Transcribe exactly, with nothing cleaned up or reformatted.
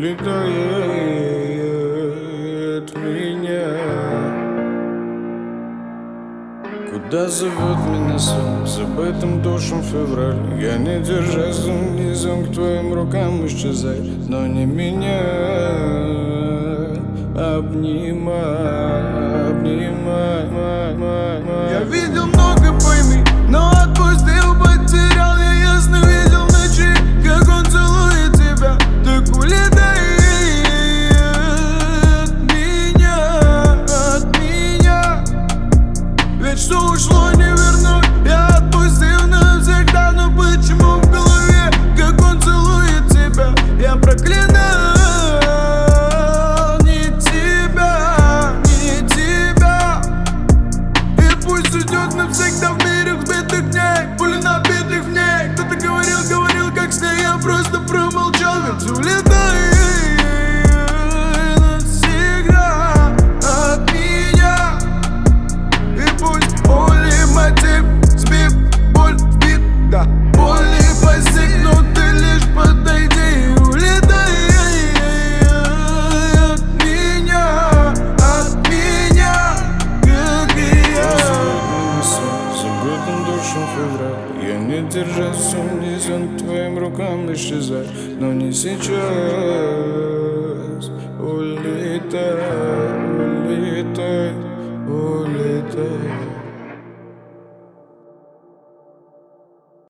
улетает меня. Куда зовет меня сон, забытым душем февраль? Я не держась низом к твоим рукам исчезай, но не меня. Обнимай, обнимай, май, май, май. Я видел много, пойми, но отпустил, потерял. Я ясно видел в ночи, как он целует тебя. Так улетай от меня, от меня. Ведь что ушло не вернуть, я отпустил навсегда. Но почему в голове, как он целует тебя? Я проклинаю не тебя, не тебя. И пусть уйдет навсегда в мире взбитых дней, пули набитых в ней. Кто-то говорил, говорил, как с ней, я просто промолчал. Ведь улетай навсегда от меня. И пусть боли мотив сбив, боль бит, да, боли постигнут, ты лишь подойди и улетай от меня, от меня, как и я. Забытым душем февраль, я не держась, унизен к твоим рукам исчезать, но не сейчас. Улетай, улетай, улетай.